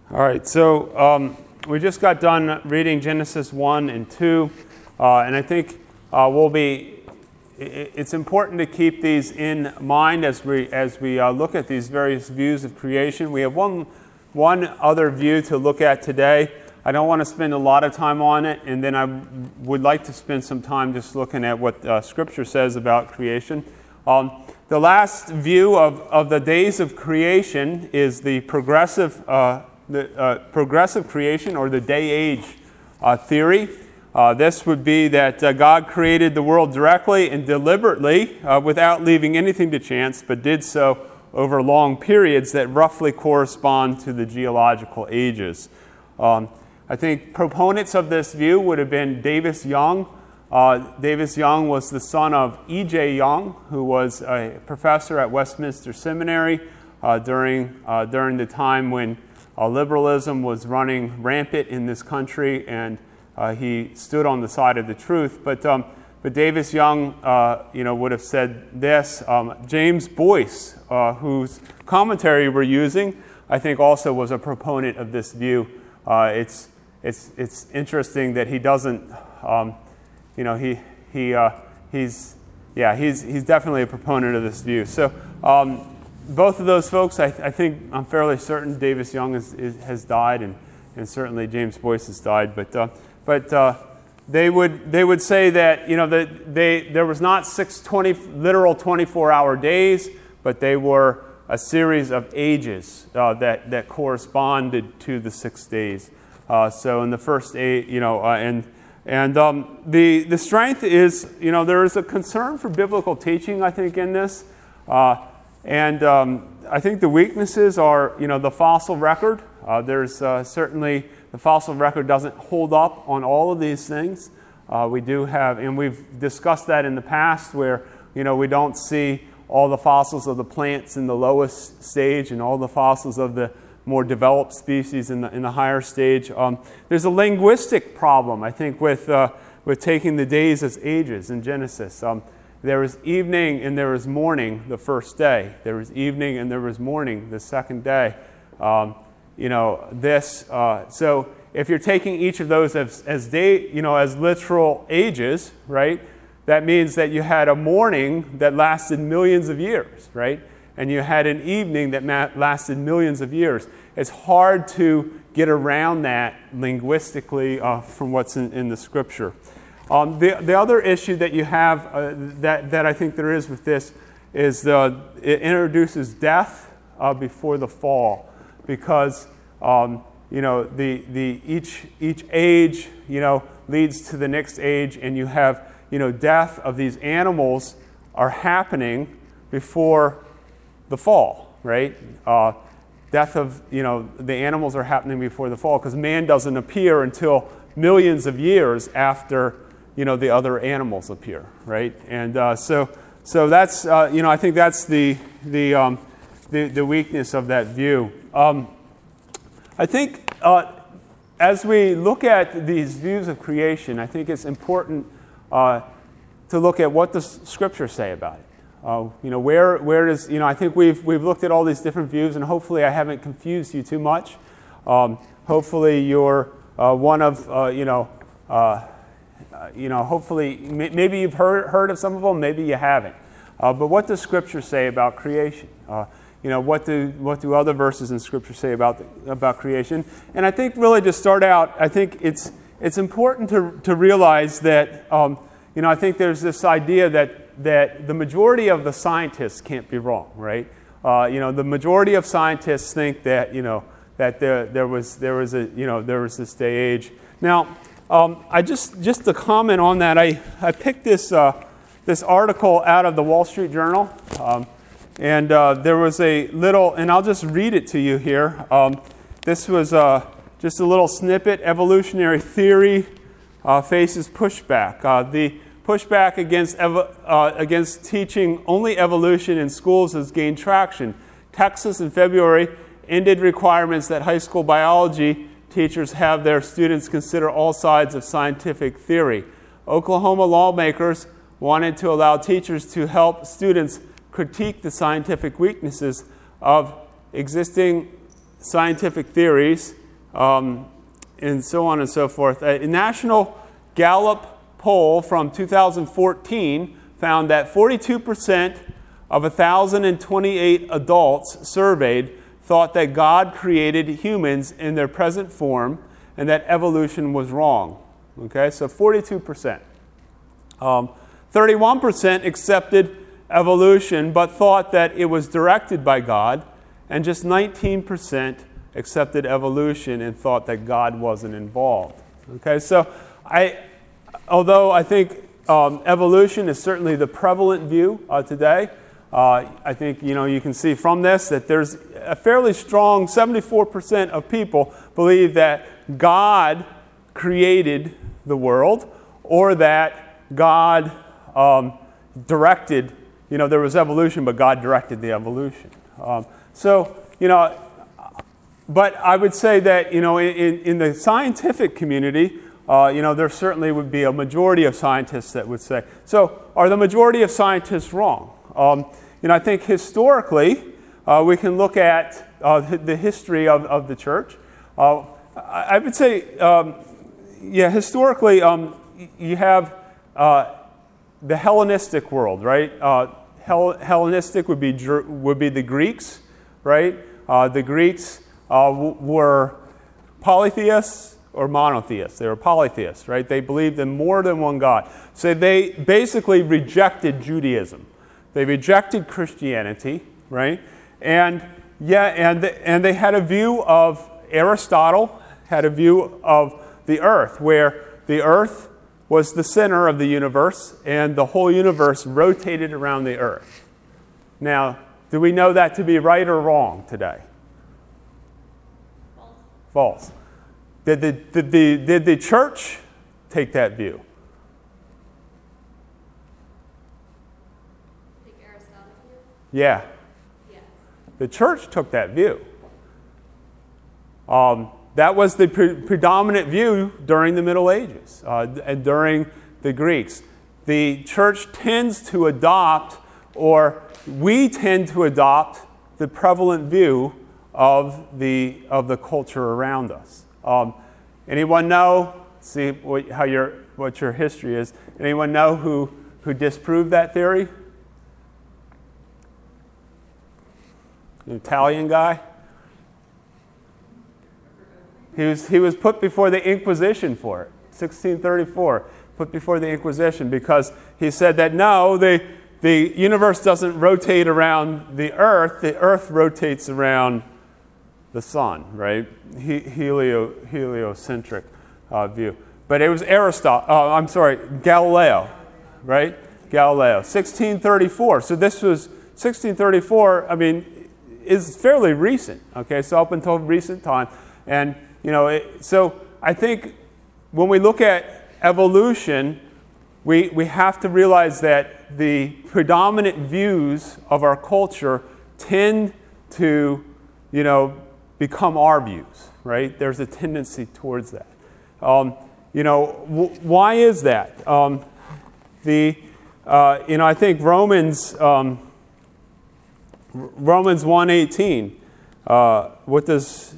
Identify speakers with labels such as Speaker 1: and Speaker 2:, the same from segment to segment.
Speaker 1: All right, so we just got done reading Genesis 1 and 2, and I think it's important to keep these in mind as we look at these various views of creation. We have one other view to look at today. I don't want to spend a lot of time on it, and then I would like to spend some time just looking at what Scripture says about creation. The last view of the days of creation is the progressive creation, or the day-age theory. This would be that God created the world directly and deliberately without leaving anything to chance, but did so over long periods that roughly correspond to the geological ages. I think proponents of this view would have been Davis Young. Davis Young was the son of E.J. Young, who was a professor at Westminster Seminary during the time when liberalism was running rampant in this country, and he stood on the side of the truth. But Davis Young, would have said this. James Boyce, whose commentary we're using, I think also was a proponent of this view. It's interesting that he doesn't. He's definitely a proponent of this view. So. Both of those folks, I think, I'm fairly certain Davis Young has died, and certainly James Boyce has died. But they would say that there was not 6 literal 24-hour days, but they were a series of ages that corresponded to the 6 days. So in the first 8, the strength is, there is a concern for biblical teaching, I think, in this. And I think the weaknesses are, the fossil record. There's certainly, the fossil record doesn't hold up on all of these things. We do have, and we've discussed that in the past, where, we don't see all the fossils of the plants in the lowest stage and all the fossils of the more developed species in the higher stage. There's a linguistic problem, I think, with taking the days as ages in Genesis. There was evening and there was morning the first day. There was evening and there was morning the second day. So if you're taking each of those as literal ages, right? That means that you had a morning that lasted millions of years, right? And you had an evening that lasted millions of years. It's hard to get around that linguistically from what's in the Scripture. The other issue that you have that I think there is with this is it introduces death before the fall, because each age leads to the next age, and you have death of these animals are happening before the fall, right? Death of the animals are happening before the fall, because man doesn't appear until millions of years after the other animals appear, right? And so that's I think that's the weakness of that view. I think as we look at these views of creation, I think it's important to look at what the Scriptures say about it. Where does I think we've looked at all these different views, and hopefully I haven't confused you too much. Hopefully you're one of hopefully, maybe you've heard of some of them, maybe you haven't. But what does Scripture say about creation? What do other verses in Scripture say about creation? And I think really to start out, I think it's important to realize that I think there's this idea that the majority of the scientists can't be wrong, right? The majority of scientists think that that there was this day age. Now. I just to comment on that, I picked this article out of the Wall Street Journal, and there was a little, and I'll just read it to you here. This was just a little snippet. Evolutionary theory faces pushback. The pushback against teaching only evolution in schools has gained traction. Texas in February ended requirements that high school biology teachers have their students consider all sides of scientific theory. Oklahoma lawmakers wanted to allow teachers to help students critique the scientific weaknesses of existing scientific theories and so on and so forth. A National Gallup poll from 2014 found that 42% of 1,028 adults surveyed thought that God created humans in their present form and that evolution was wrong. Okay, so 42%. 31% accepted evolution but thought that it was directed by God, and just 19% accepted evolution and thought that God wasn't involved. Okay, so although I think evolution is certainly the prevalent view today, I think you can see from this that there's a fairly strong 74% of people believe that God created the world, or that God directed, there was evolution, but God directed the evolution. But I would say that, in the scientific community, there certainly would be a majority of scientists that would say, so are the majority of scientists wrong? I think historically, we can look at the history of the church. I would say, historically, you have the Hellenistic world, right? Hellenistic would be the Greeks, right? The Greeks were polytheists or monotheists. They were polytheists, right? They believed in more than one God. So they basically rejected Judaism. They rejected Christianity, right? And they had a view of Aristotle, had a view of the earth, where the earth was the center of the universe and the whole universe rotated around the earth. Now, do we know that to be right or wrong today? False. Did the church take that view?
Speaker 2: Think Aristotle view?
Speaker 1: Yeah.
Speaker 2: Yes.
Speaker 1: The church took that view. That was the predominant view during the Middle Ages and during the Greeks. The church tends to adopt, or we tend to adopt, the prevalent view of the culture around us. Anyone know? See what your history is. Anyone know who disproved that theory? An Italian guy. He was put before the Inquisition for it. 1634, put before the Inquisition because he said that no, the universe doesn't rotate around the earth rotates around the sun, right? Heliocentric view. But it was Galileo, right? Galileo, 1634. So this was 1634, is fairly recent, okay? So up until recent time. And, so I think when we look at evolution, we have to realize that the predominant views of our culture tend to, become our views, right? There's a tendency towards that. Why is that? I think Romans 1:18. What does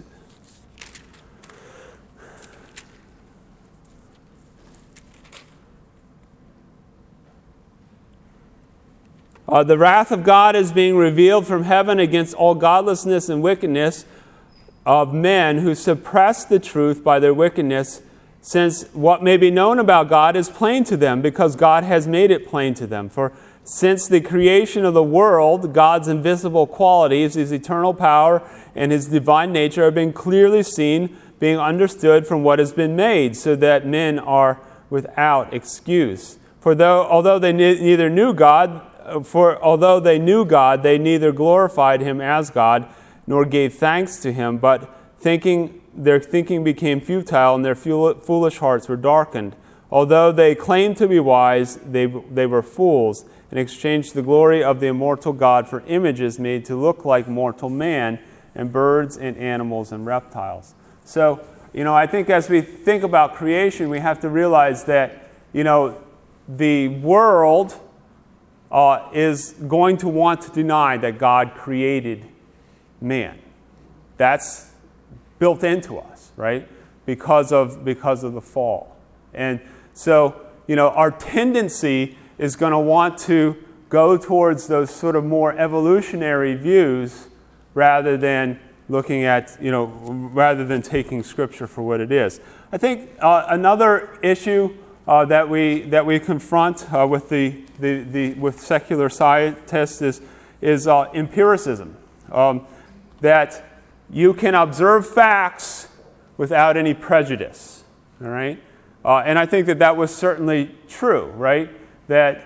Speaker 1: the wrath of God is being revealed from heaven against all godlessness and wickedness of men who suppress the truth by their wickedness, since what may be known about God is plain to them, because God has made it plain to them. For since the creation of the world, God's invisible qualities, His eternal power, and His divine nature have been clearly seen, being understood from what has been made, so that men are without excuse. For although they neither knew God, although they knew God, they neither glorified Him as God, nor gave thanks to Him, but their thinking became futile, and their foolish hearts were darkened. Although they claimed to be wise, they were fools, and exchanged the glory of the immortal God for images made to look like mortal man, and birds and animals and reptiles. So, I think as we think about creation, we have to realize that, the world is going to want to deny that God created man. That's built into us, right? Because of the fall. And so, our tendency is going to want to go towards those sort of more evolutionary views rather than looking at, rather than taking Scripture for what it is. I think another issue that we confront with secular scientists is empiricism. That you can observe facts without any prejudice. All right, and I think that was certainly true, right? That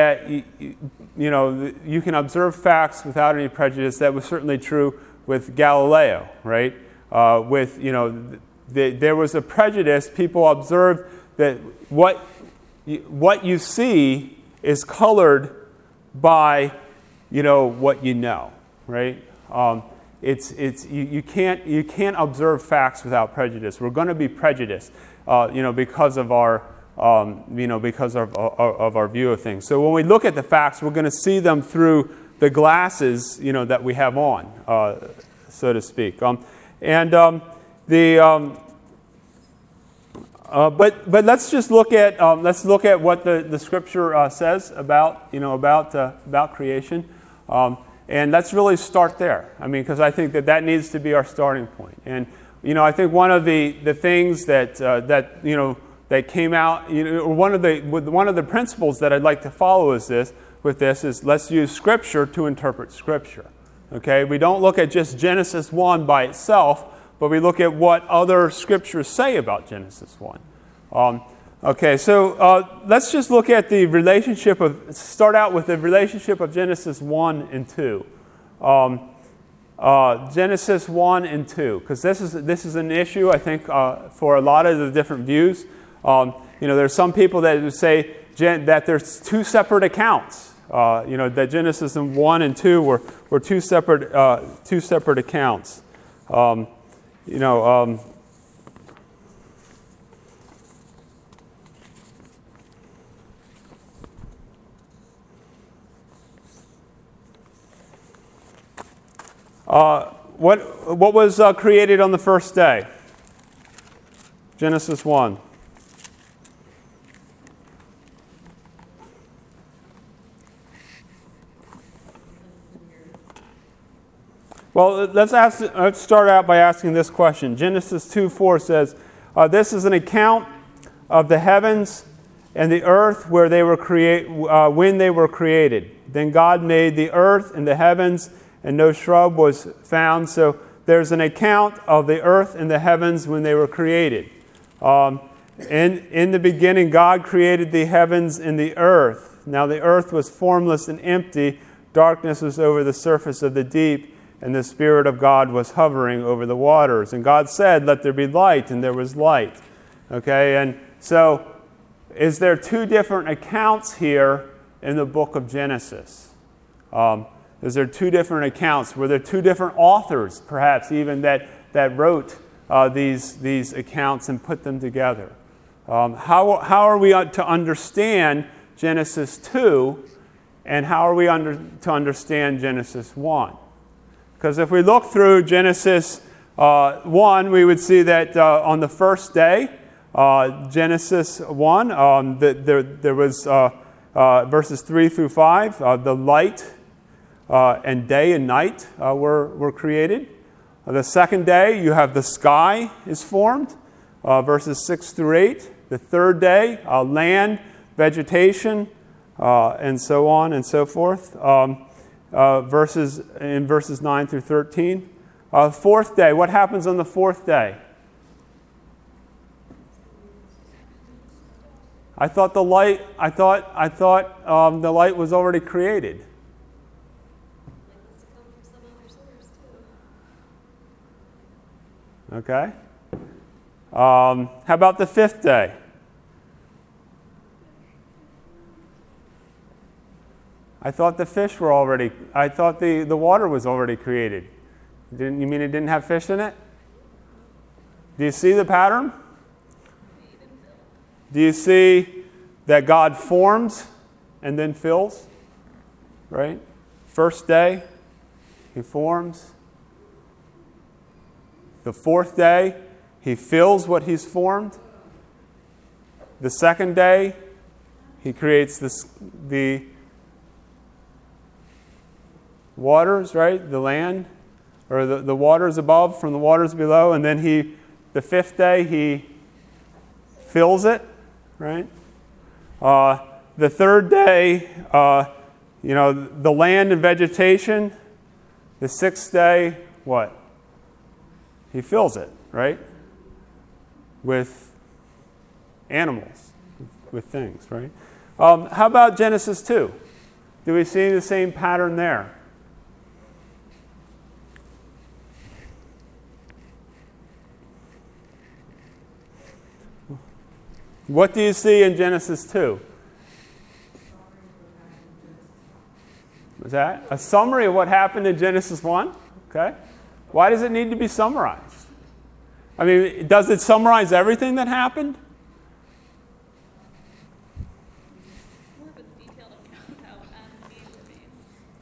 Speaker 1: you can observe facts without any prejudice. That was certainly true with Galileo, right? There was a prejudice. People observed that what you see is colored by what you know, right? You can't observe facts without prejudice. We're going to be prejudiced, because of our of our view of things. So when we look at the facts, we're going to see them through the glasses, that we have on, so to speak. But let's just look at what the Scripture says about creation. And let's really start there. Because I think that needs to be our starting point. And I think one of the things that came out, one of the principles that I'd like to follow is let's use Scripture to interpret Scripture. Okay, we don't look at just Genesis 1 by itself, but we look at what other Scriptures say about Genesis 1. Okay, so let's just look at the relationship start out with the relationship of Genesis 1 and 2. Genesis 1 and 2, because this is an issue, I think, for a lot of the different views. There's some people that would say that there's two separate accounts. That Genesis 1 and 2 were two separate accounts. What was created on the first day? Genesis 1. Well, let's start out by asking this question. Genesis 2:4 says, "This is an account of the heavens and the earth when they were created. Then God made the earth and the heavens, and no shrub was found." So there's an account of the earth and the heavens when they were created. In the beginning, God created the heavens and the earth. Now the earth was formless and empty. Darkness was over the surface of the deep, and the Spirit of God was hovering over the waters. And God said, "Let there be light," and there was light. Okay, and so is there two different accounts here in the book of Genesis? Is there two different accounts? Were there two different authors, perhaps even, that wrote these accounts and put them together? How are we to understand Genesis 2, and how are we to understand Genesis 1? Because if we look through Genesis 1, we would see that on the first day, Genesis 1, there was verses 3 through 5, the light and day and night were created. The second day, you have the sky is formed, verses 6 through 8. The third day, land, vegetation, and so on and so forth. Verses 9 through 13. Fourth day, what happens on the fourth day? I thought the light was already created. Okay. How about the fifth day? I thought the fish were already, I thought the water was already created. You mean it didn't have fish in it? Do you see the pattern? Do you see that God forms and then fills? Right? First day, He forms. The fourth day, he fills what he's formed. The second day, he creates the waters, right? The land, or the waters above from the waters below. And then the fifth day, he fills it, right? The third day, the land and vegetation. The sixth day, what? He fills it, right? With animals, with things, right? How about Genesis 2? Do we see the same pattern there? What do you see in Genesis 2? Was that a summary of what happened in Genesis 1? Okay. Why does it need to be summarized? I mean, does it summarize everything that happened?
Speaker 2: More of a detailed account of how Adam and Eve were made.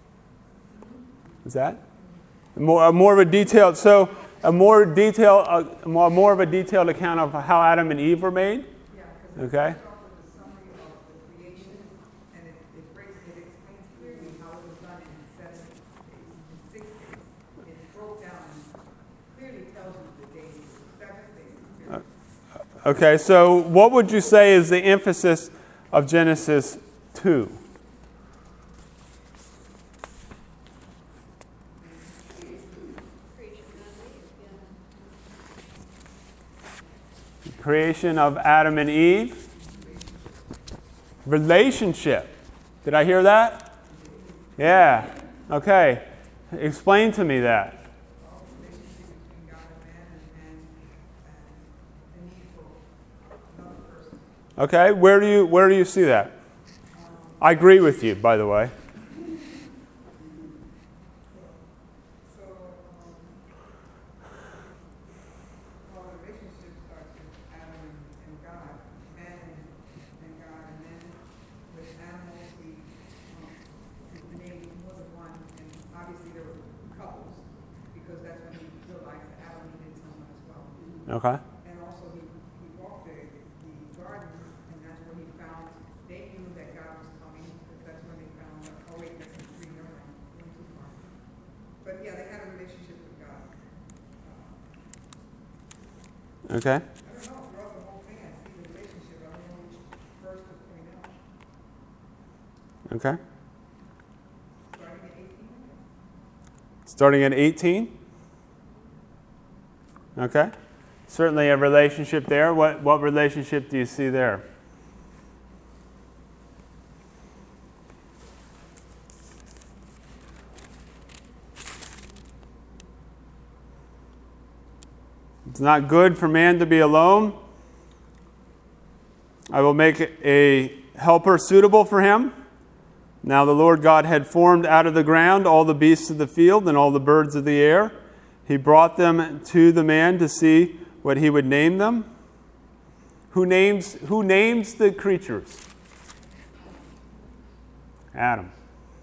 Speaker 1: Is that more of a detailed? So more of a detailed account of how Adam and Eve were made.
Speaker 3: Yeah,
Speaker 1: Okay.
Speaker 3: starts off with a summary of the creation, and it explains clearly how it was done in 7 days, in 6 days. It broke down and clearly tells you the days, 7 days.
Speaker 1: Okay, so what would you say is the emphasis of Genesis 2? Creation of Adam and Eve. Relationship. Did I hear that? Yeah. Okay. Explain to me that.
Speaker 3: Relationship between God and man and the need for another person.
Speaker 1: Okay. Where do you see that? I agree with you, by the way.
Speaker 3: Well, the relationship starts with Adam and God, man and God, and then with animals, we named more than one, and obviously there were couples, because that's when he realized that Adam needed someone as well.
Speaker 1: Okay.
Speaker 3: And also he walked the garden, and that's where he found, they knew that God was coming, because that's when they found, oh wait, that's the tree, never mind, went too far. But yeah, they had a relationship with God.
Speaker 1: Okay.
Speaker 3: I don't know, throughout the whole thing, I see the relationship, I don't know which verse to point out.
Speaker 1: Okay.
Speaker 3: Starting at 18.
Speaker 1: Starting at 18. Okay. Certainly a relationship there. What relationship do you see there? It's not good for man to be alone. I will make a helper suitable for him. Now the Lord God had formed out of the ground all the beasts of the field and all the birds of the air. He brought them to the man to see what he would name them. Who names the creatures? Adam.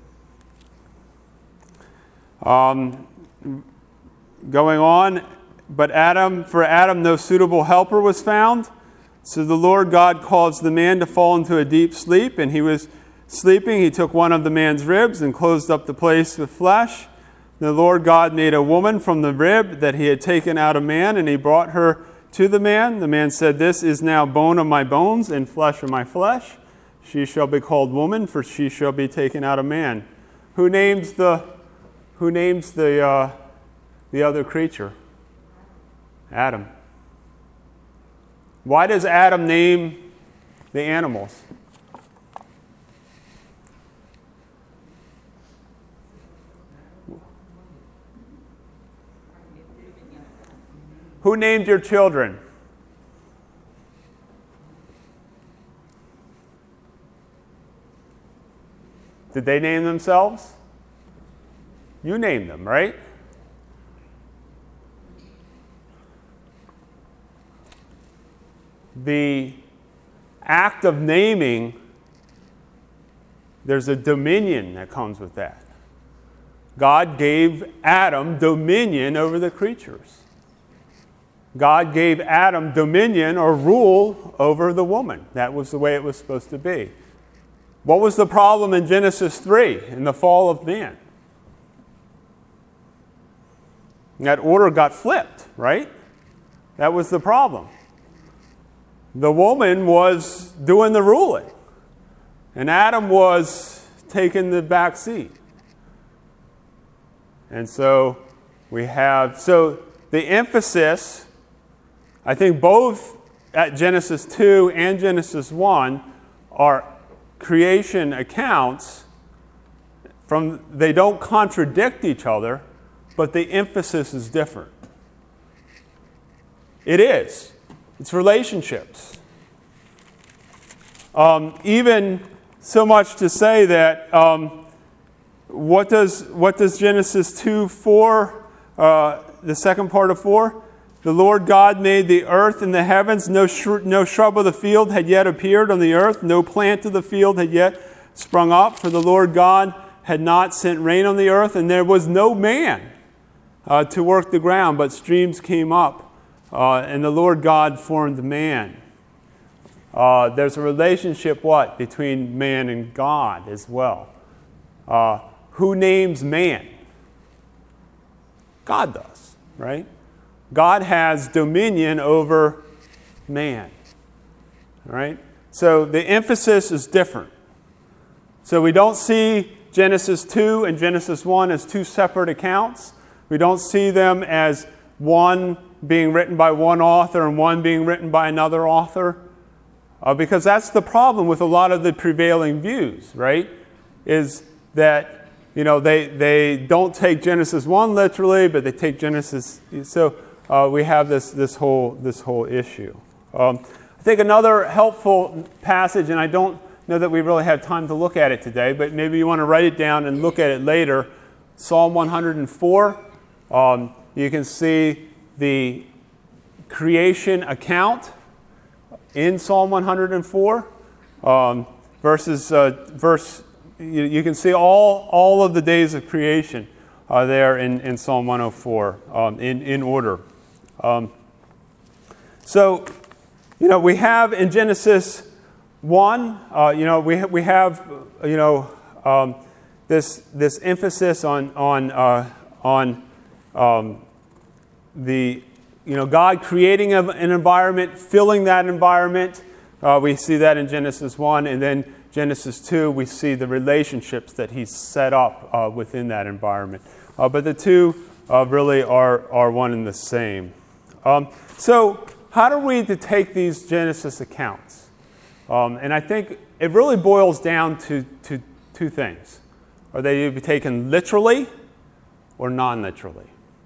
Speaker 1: Going on, but for Adam no suitable helper was found. So the Lord God caused the man to fall into a deep sleep, and he was sleeping. He took one of the man's ribs and closed up the place with flesh. The Lord God made a woman from the rib that he had taken out of man, and he brought her to the man. The man said, "This is now bone of my bones and flesh of my flesh. She shall be called woman, for she shall be taken out of man." Who names the other creature? Adam. Why does Adam name the animals? Who named your children? Did they name themselves? You named them, right? The act of naming, there's a dominion that comes with that. God gave Adam dominion over the creatures. God gave Adam dominion or rule over the woman. That was the way it was supposed to be. What was the problem in Genesis 3, in the fall of man? That order got flipped, right? That was the problem. The woman was doing the ruling, and Adam was taking the back seat. And so the emphasis, I think both at Genesis 2 and Genesis 1 are creation accounts. They don't contradict each other, but the emphasis is different. It is. It's relationships. Even so much to say that what does Genesis 2:4, the second part of 4? The Lord God made the earth and the heavens. No shrub of the field had yet appeared on the earth. No plant of the field had yet sprung up. For the Lord God had not sent rain on the earth, and there was no man to work the ground, but streams came up. And the Lord God formed man. There's a relationship, between man and God as well. Who names man? God does, right? God has dominion over man, right? So the emphasis is different. So we don't see Genesis 2 and Genesis 1 as two separate accounts. We don't see them as one being written by one author and one being written by another author. Because that's the problem with a lot of the prevailing views, right? Is that, they don't take Genesis 1 literally, but they take Genesis. So we have this whole issue. I think another helpful passage, and I don't know that we really have time to look at it today, but maybe you want to write it down and look at it later. Psalm 104. You can see the creation account in Psalm 104. You can see all of the days of creation there in Psalm 104 in order. So, we have in Genesis 1, we have this emphasis on the God creating an environment, filling that environment. We see that in Genesis 1, and then Genesis 2, we see the relationships that He's set up within that environment. But the two really are one and the same. So how are we to take these Genesis accounts? And I think it really boils down to two things. Are they to be taken literally or non-literally?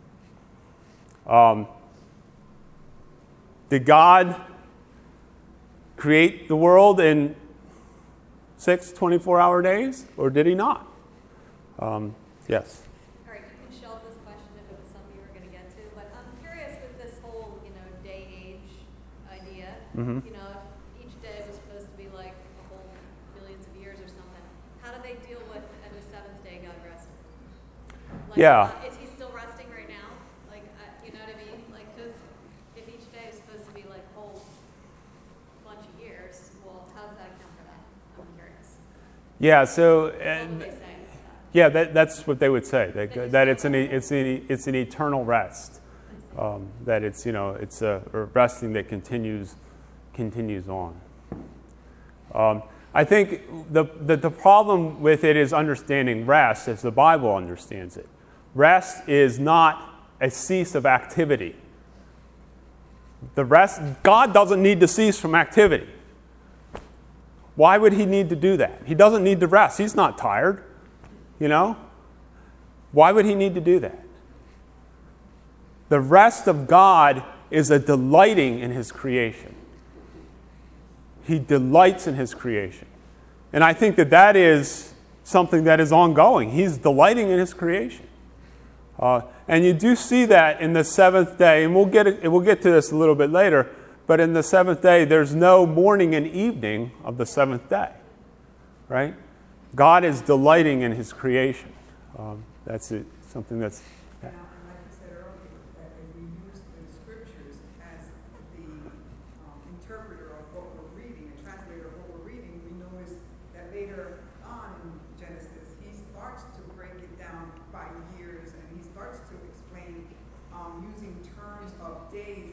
Speaker 1: Did God create the world in 6 24-hour days, or did He not? Yes?
Speaker 2: All right, you can shelve this question if it was something you were going to get to, but I'm curious with this whole, day-age idea.
Speaker 1: Mm-hmm.
Speaker 2: If each day was supposed to be like a whole millions of years or something, how do they deal with, and the seventh day God rested?
Speaker 1: Yeah.
Speaker 2: Is He still resting right now? You know what I mean? Because if each day is supposed to be like a whole bunch of years, well, how does that account for that? I'm curious.
Speaker 1: Yeah, so...
Speaker 2: What would they say?
Speaker 1: Yeah, that's what they would say. That it's an eternal rest. That it's a resting that continues on. I think the problem with it is understanding rest as the Bible understands it. Rest is not a cease of activity. God doesn't need to cease from activity. Why would He need to do that? He doesn't need to rest. He's not tired. Why would He need to do that? The rest of God is a delighting in His creation. He delights in His creation. And I think that is something that is ongoing. He's delighting in His creation. And you do see that in the seventh day, and we'll get to this a little bit later, but in the seventh day, there's no morning and evening of the seventh day, right? God is delighting in His creation. That's something that's...
Speaker 3: And like you said earlier, that if we use the scriptures as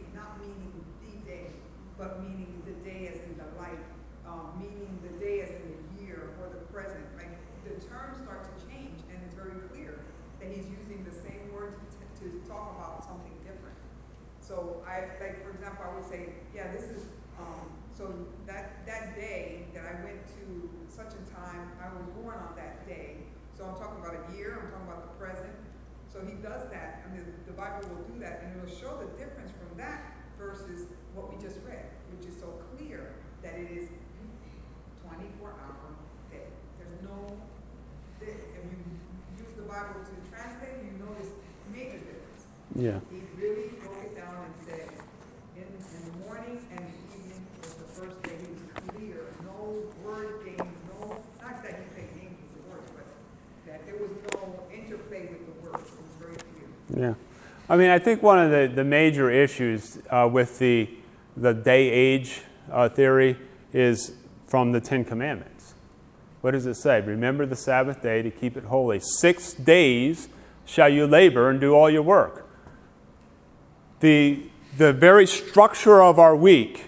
Speaker 3: not meaning the day, but meaning the day as in the life, meaning the day as in the year or the present. Like the terms start to change, and it's very clear that he's using the same word to talk about something different. So like for example, I would say, yeah, this is, so that day that I went to such a time, I was born on that day. So I'm talking about a year, I'm talking about the present. So he does that, and the Bible will do that, and it will show the difference from that versus what we just read, which is so clear that it is 24-hour day. There's no, if you use the Bible to translate, you notice major difference.
Speaker 1: Yeah.
Speaker 3: He really broke it down and said, in the morning and the evening was the first day. He was clear, no word games, no, not that he played games with the words, but that there was no interplay with the words. It was very clear.
Speaker 1: Yeah. I mean, I think one of the major issues with the day-age theory is from the Ten Commandments. What does it say? Remember the Sabbath day to keep it holy. 6 days shall you labor and do all your work. The very structure of our week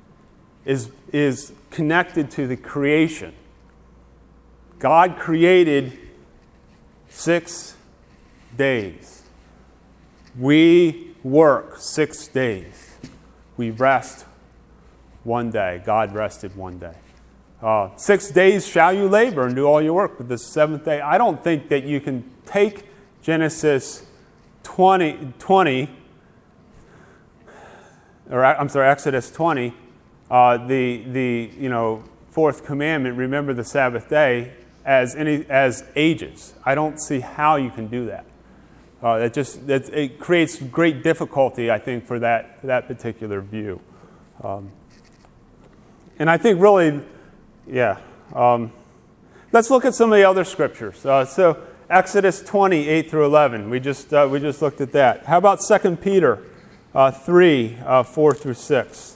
Speaker 1: is connected to the creation. God created 6 days. We work 6 days. We rest 1 day. God rested 1 day. 6 days shall you labor and do all your work, but the 7th day, I don't think that you can take Genesis 20 or I'm sorry, Exodus 20, the fourth commandment, remember the Sabbath day, as ages. I don't see how you can do that. It creates great difficulty, I think, for that particular view. And I think really, yeah. Let's look at some of the other scriptures. So Exodus 20, 8 through 11. We just looked at that. How about 2 Peter 3, 4 through 6?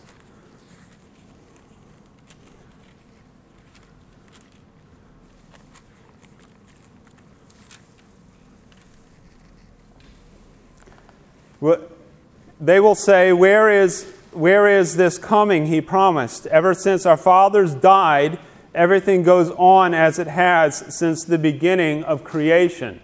Speaker 1: They will say, where is this coming he promised? Ever since our fathers died, everything goes on as it has since the beginning of creation.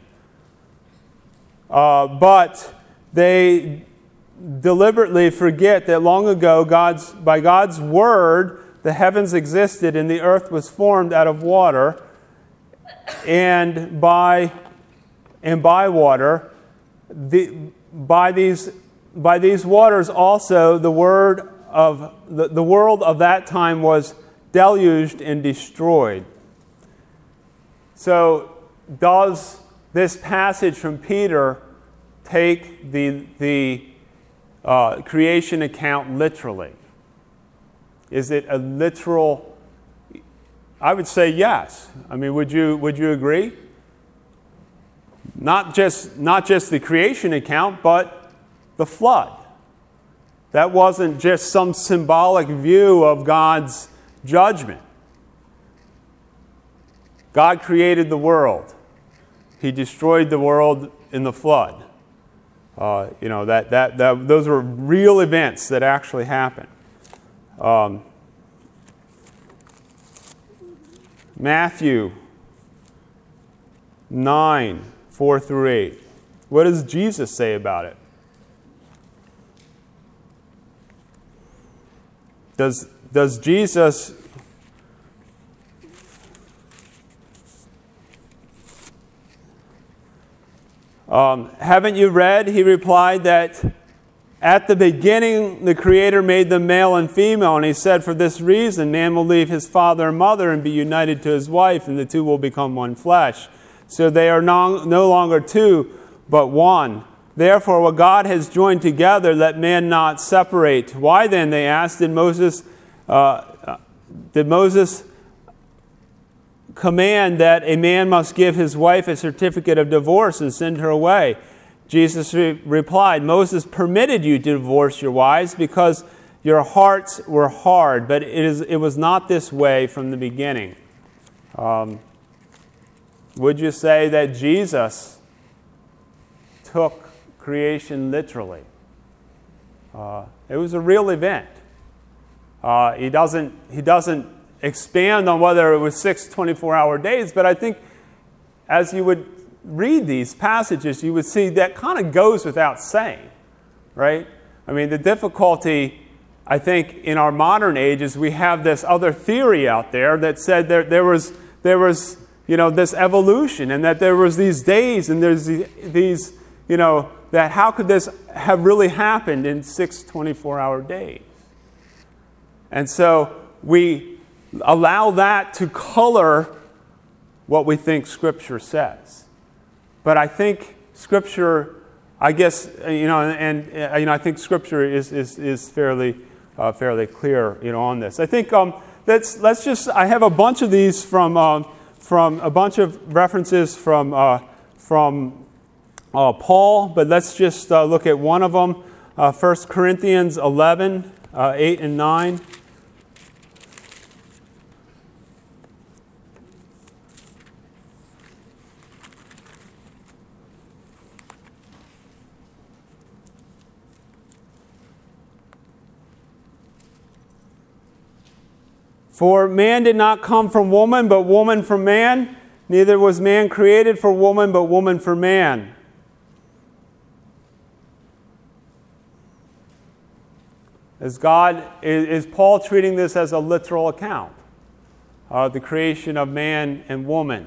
Speaker 1: But they deliberately forget that long ago, by God's word, the heavens existed and the earth was formed out of water and by water. By these waters also the world of that time was deluged and destroyed. So does this passage from Peter take the creation account literally? Is it a literal? I would say yes. I mean, would you agree? Not just the creation account, but the flood. That wasn't just some symbolic view of God's judgment. God created the world. He destroyed the world in the flood. Those were real events that actually happened. Matthew 9, 4 through 8. What does Jesus say about it? Does Jesus haven't you read, he replied, that at the beginning the Creator made them male and female, and he said, for this reason man will leave his father and mother and be united to his wife, and the two will become one flesh. So they are no longer two, but one. Therefore, what God has joined together, let man not separate. Why then, they asked, did Moses command that a man must give his wife a certificate of divorce and send her away? Jesus replied, Moses permitted you to divorce your wives because your hearts were hard, but it was not this way from the beginning. Would you say that Jesus took creation literally? It was a real event. He doesn't expand on whether it was 6 24-hour days, but I think as you would read these passages, you would see that kind of goes without saying, right? I mean, the difficulty, I think, in our modern age is we have this other theory out there that said there was this evolution, and that there was these days, and there's these that how could this have really happened in 6 24-hour days? And so we allow that to color what we think Scripture says. But I think Scripture, I guess, I think Scripture is fairly clear, on this. I think let's just. I have a bunch of these from a bunch of references from Paul, but let's just look at one of them. 1 Corinthians 11, 8 and 9. For man did not come from woman, but woman from man. Neither was man created for woman, but woman for man. Is Paul treating this as a literal account? The creation of man and woman.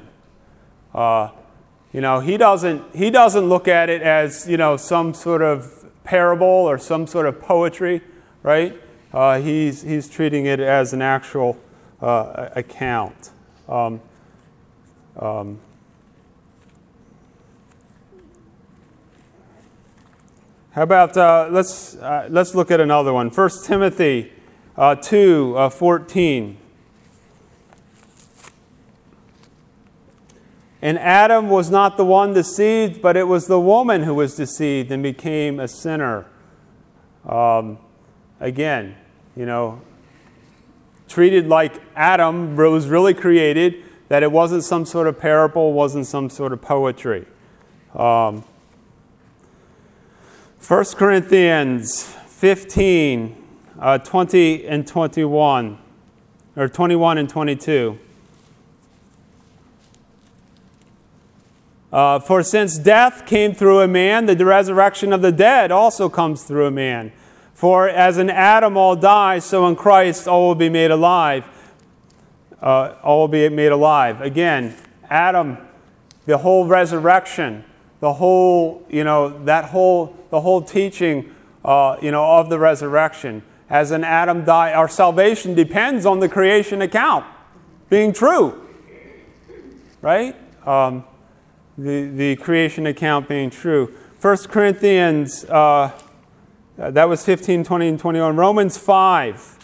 Speaker 1: He doesn't look at it as some sort of parable or some sort of poetry, right? He's treating it as an actual account. How about let's look at another one. 1 Timothy 2:14. And Adam was not the one deceived, but it was the woman who was deceived and became a sinner. Again, treated like Adam was really created, that it wasn't some sort of parable, wasn't some sort of poetry. 1 Corinthians 15, 20 and 21, or 21 and 22. For since death came through a man, the resurrection of the dead also comes through a man. For as in Adam all die, so in Christ all will be made alive. All will be made alive. Again, Adam, the whole resurrection, the whole teaching, of the resurrection. As in Adam died, our salvation depends on the creation account being true, right? The creation account being true. 1 Corinthians, that was 15, 20, and 21. Romans 5,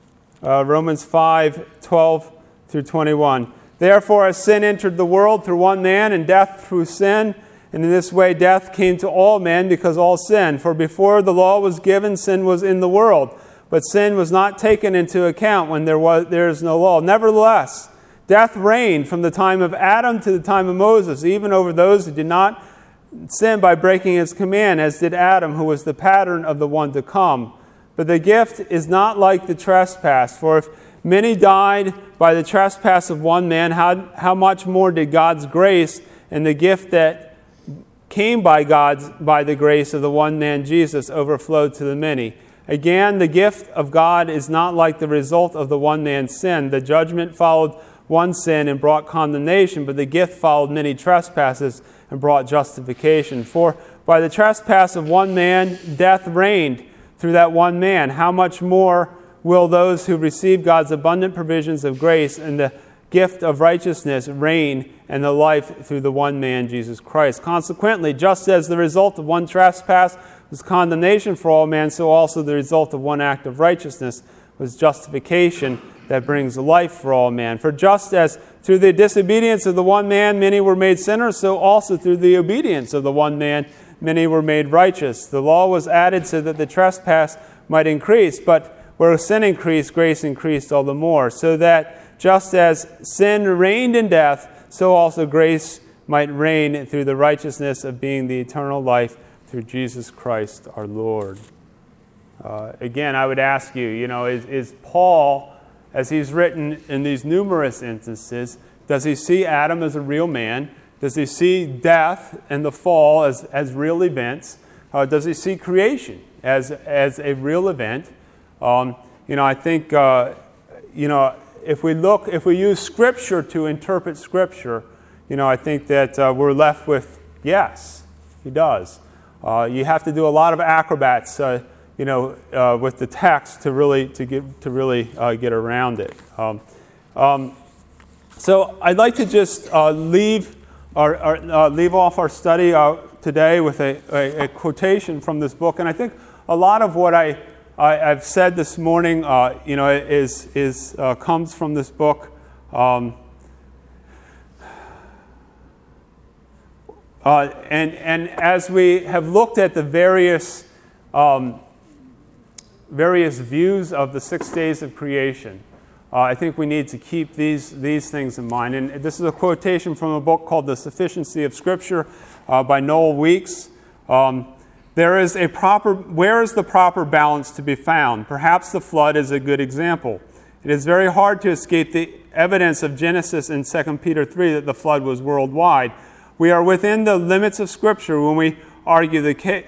Speaker 1: 12 through 21. Therefore, as sin entered the world through one man, and death through sin, and in this way death came to all men because all sinned. For before the law was given, sin was in the world, but sin was not taken into account when there is no law. Nevertheless, death reigned from the time of Adam to the time of Moses, even over those who did not sin by breaking his command, as did Adam, who was the pattern of the one to come. But the gift is not like the trespass. For if many died by the trespass of one man, how much more did God's grace and the gift that came by the grace of the one man Jesus overflow to the many? Again, the gift of God is not like the result of the one man's sin. The judgment followed one sin and brought condemnation, but the gift followed many trespasses and brought justification. For by the trespass of one man, death reigned through that one man. How much more will those who receive God's abundant provisions of grace and the gift of righteousness reign in the life through the one man, Jesus Christ? Consequently, just as the result of one trespass was condemnation for all men, so also the result of one act of righteousness was justification that brings life for all men. For just as through the disobedience of the one man many were made sinners, so also through the obedience of the one man many were made righteous. The law was added so that the trespass might increase, but where sin increased, grace increased all the more, so that just as sin reigned in death, so also grace might reign through the righteousness of being the eternal life through Jesus Christ our Lord. Again, I would ask you, is Paul, as he's written in these numerous instances, does he see Adam as a real man? Does he see death and the fall as real events? Does he see creation as a real event? I think, if we use Scripture to interpret Scripture, I think that we're left with, yes, he does. You have to do a lot of acrobats, with the text to really get around it. So I'd like to just leave off our study today with a quotation from this book, and I think a lot of what I've said this morning, is comes from this book. And as we have looked at the various views of the 6 days of creation, I think we need to keep these things in mind. And this is a quotation from a book called The Sufficiency of Scripture by Noel Weeks. Where is the proper balance to be found? Perhaps the flood is a good example. It is very hard to escape the evidence of Genesis and 2 Peter 3 that the flood was worldwide. We are within the limits of Scripture when we argue the case.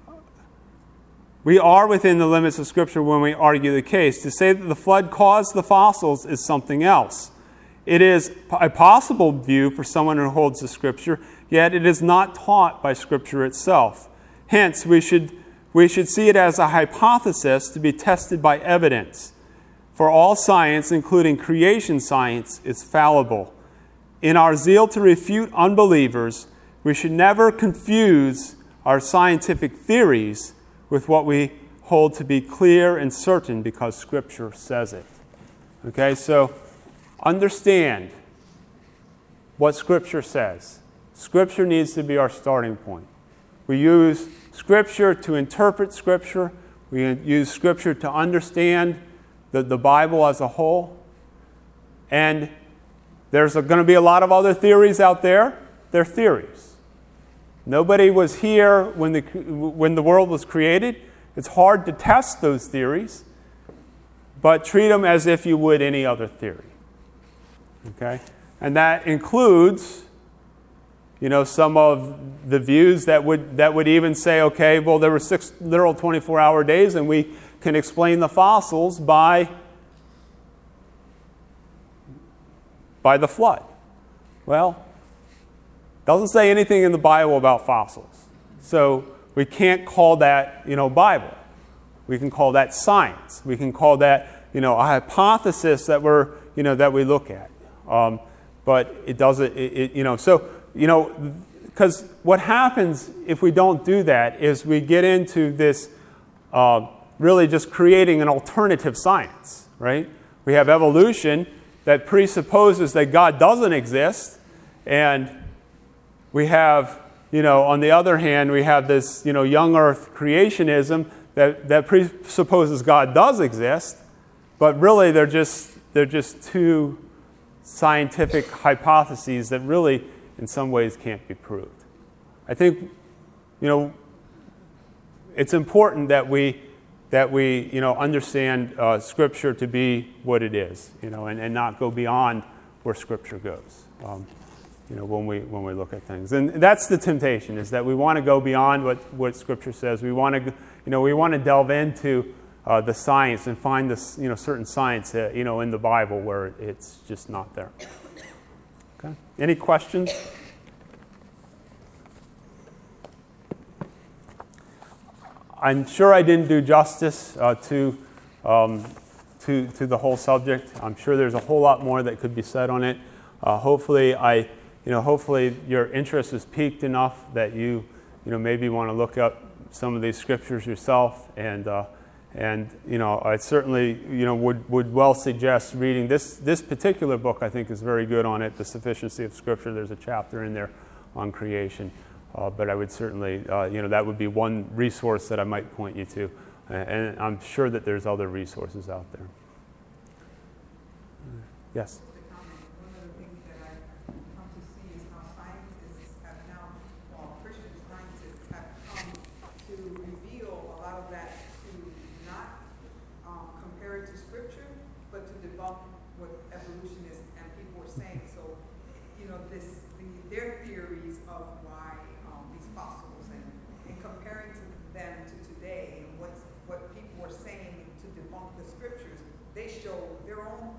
Speaker 1: We are within the limits of Scripture when we argue the case. To say that the flood caused the fossils is something else. It is a possible view for someone who holds the Scripture, yet it is not taught by Scripture itself. Hence, we should see it as a hypothesis to be tested by evidence. For all science, including creation science, is fallible. In our zeal to refute unbelievers, we should never confuse our scientific theories with what we hold to be clear and certain because Scripture says it. Okay, so understand what Scripture says. Scripture needs to be our starting point. We use Scripture to interpret Scripture. We use Scripture to understand the Bible as a whole. And there's going to be a lot of other theories out there. They're theories. Nobody was here when the world was created. It's hard to test those theories, but treat them as if you would any other theory. Okay? And that includes, some of the views that would even say, okay, well, there were 6 literal 24-hour days, and we can explain the fossils by the flood. Well, doesn't say anything in the Bible about fossils. So we can't call that, Bible. We can call that science. We can call that, a hypothesis that that we look at. But it doesn't, because what happens if we don't do that is we get into this really just creating an alternative science, right? We have evolution that presupposes that God doesn't exist, and we have, on the other hand, we have this, young earth creationism that presupposes God does exist, but really they're just two scientific hypotheses that really, in some ways, can't be proved. I think, it's important that we understand Scripture to be what it is, and not go beyond where Scripture goes, when we look at things. And that's the temptation, is that we want to go beyond what Scripture says. We want to delve into the science and find this, certain science, in the Bible where it's just not there. Okay. Any questions? I'm sure I didn't do justice to the whole subject. I'm sure there's a whole lot more that could be said on it. Hopefully your interest is piqued enough that you maybe want to look up some of these scriptures yourself, and I certainly would well suggest reading this particular book. I think is very good on it, The Sufficiency of Scripture. There's a chapter in there on creation. But I would certainly, that would be one resource that I might point you to. And I'm sure that there's other resources out there. Yes?
Speaker 3: One of the things that I've come to see is how scientists have now, Christian scientists have come to reveal a lot of that to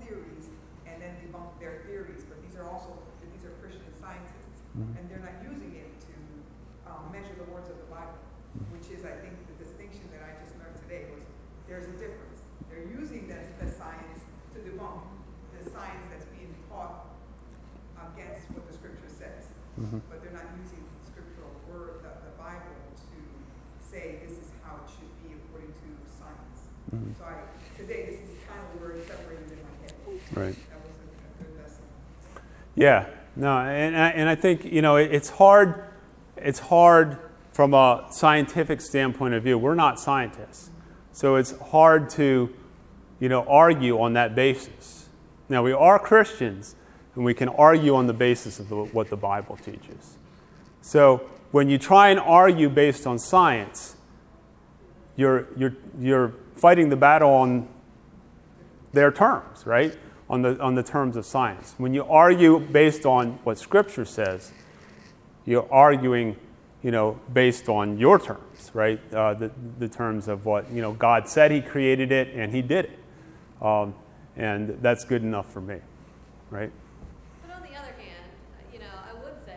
Speaker 3: theories and then debunk their theories, but these are Christian scientists, and they're not using it to measure the words of the Bible, which is, I think, the distinction that I just learned today was there's a difference. They're using the science to debunk the science that's being taught against what the Scripture says, but they're not using the scriptural word, the Bible, to say this is how it should be according to science. So today this is kind of where it separated in my head.
Speaker 1: Right.
Speaker 3: That was a good lesson.
Speaker 1: Yeah. No, and I think, it's hard from a scientific standpoint of view. We're not scientists. So it's hard to, argue on that basis. Now, we are Christians, and we can argue on the basis of what the Bible teaches. So when you try and argue based on science, you're fighting the battle on their terms, right? On the terms of science. When you argue based on what Scripture says, you're arguing, based on your terms, right? The terms of what, God said He created it and He did it. And that's good enough for me, right?
Speaker 2: But on the other hand, I would say,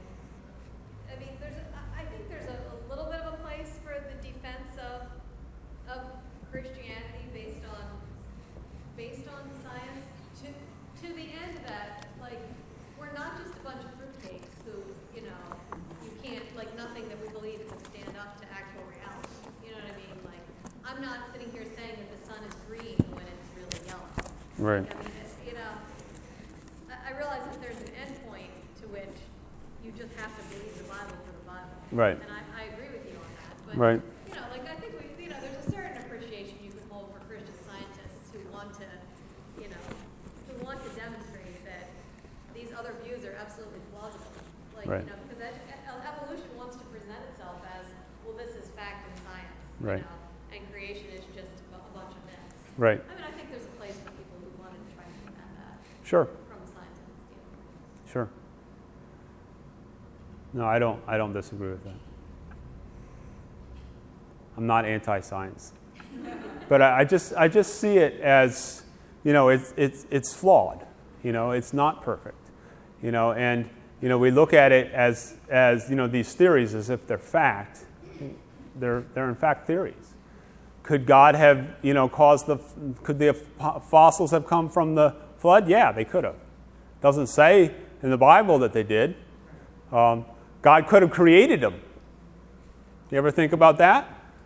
Speaker 2: I think there's a little bit of a place for the defense of Christianity based on science, to the end that, we're not just a bunch of fruitcakes who, you can't, nothing that we believe can stand up to actual reality. You know what I mean? I'm not sitting here saying that the sun is green when it's really yellow.
Speaker 1: Right.
Speaker 2: I mean, I realize that there's an end point to which you just have to believe the Bible for the Bible.
Speaker 1: Right.
Speaker 2: And I agree with you on that. But,
Speaker 1: Right.
Speaker 2: I think there's a certain appreciation you can hold for Christian scientists who want to demonstrate that these other views are absolutely plausible.
Speaker 1: Right.
Speaker 2: Because evolution wants to present itself as, well, this is fact and science.
Speaker 1: Right.
Speaker 2: And creation is just a bunch of myths.
Speaker 1: Right.
Speaker 2: I think there's a place for people who want to try to defend that
Speaker 1: Sure.
Speaker 2: from a scientific standpoint.
Speaker 1: Sure. No, I don't disagree with that. I'm not anti-science. But I just see it as, it's flawed. It's not perfect. And we look at it as these theories as if they're fact. They're in fact theories. Could God have, could the fossils have come from the flood? Yeah, they could have. Doesn't say in the Bible that they did. God could have created them. You ever think about that?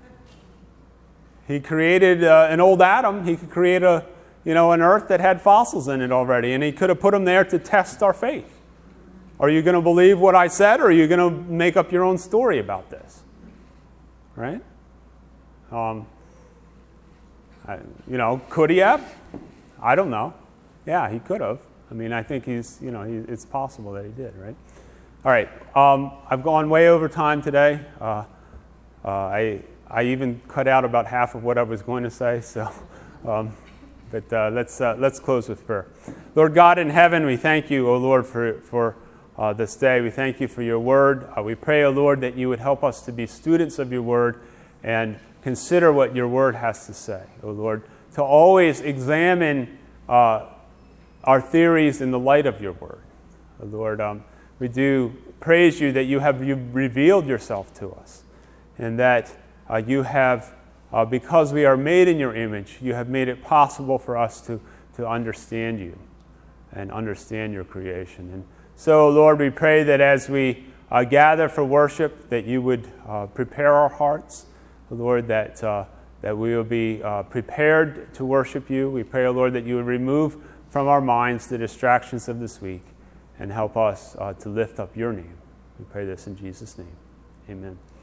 Speaker 1: He created an old Adam. He could create an earth that had fossils in it already, and He could have put them there to test our faith. Are you going to believe what I said, or are you going to make up your own story about this? Right? Could He have? I don't know. Yeah, He could have. I think it's possible that He did, right? All right. I've gone way over time today. I even cut out about half of what I was going to say. So, but let's close with prayer. Lord God in heaven, we thank You, O Lord, for this day. We thank You for Your Word. We pray, O Lord, that You would help us to be students of Your Word and consider what Your Word has to say, O Lord, to always examine our theories in the light of Your Word. O Lord, we do praise You that You have revealed Yourself to us, and that You have, because we are made in Your image, You have made it possible for us to understand You and understand Your creation. And so, Lord, we pray that as we gather for worship, that You would prepare our hearts, Lord, that we will be prepared to worship You. We pray, Lord, that You would remove from our minds the distractions of this week and help us to lift up Your name. We pray this in Jesus' name. Amen.